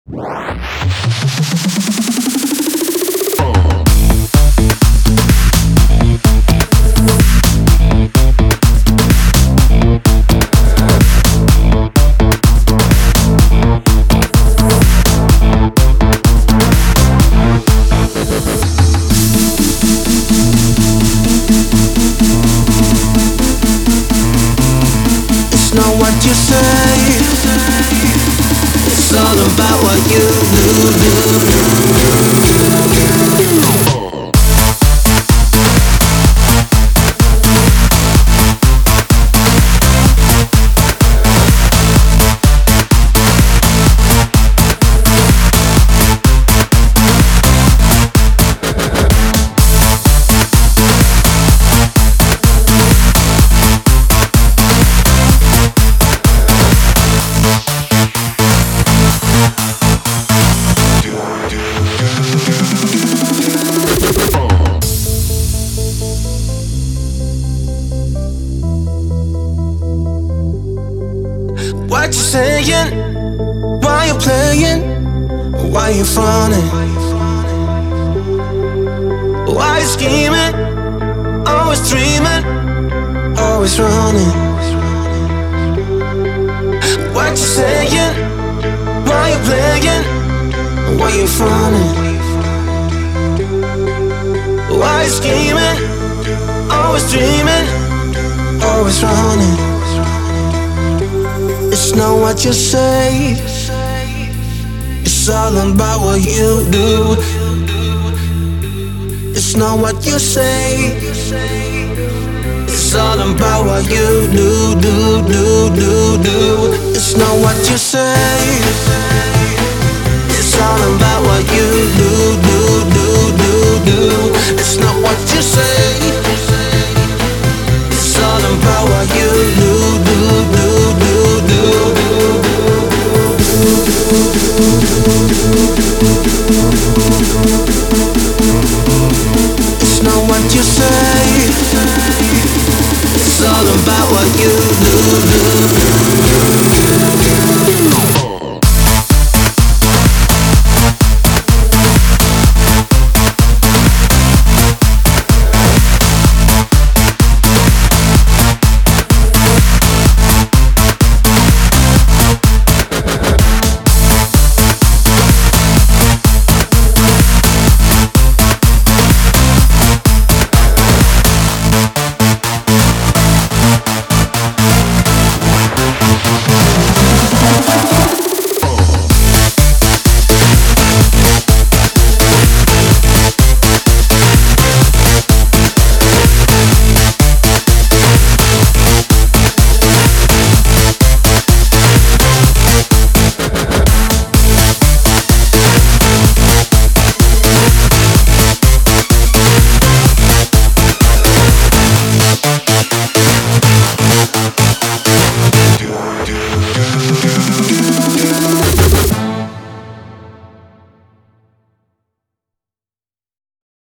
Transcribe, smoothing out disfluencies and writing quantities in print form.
It's not what you say, it's all about what you do. What you saying? Why you playing? Why you fronting? Why you scheming? Always dreaming, always running. What you saying? Why you playing? Why you fronting? Why you scheming? Always dreaming, always running. It's not what you say, it's all about what you do. It's not what you say, it's all about what you do. It's not what you say, it's all about what you do. It's not what you say, it's all about what you do. It's not what you say, it's all about what you do.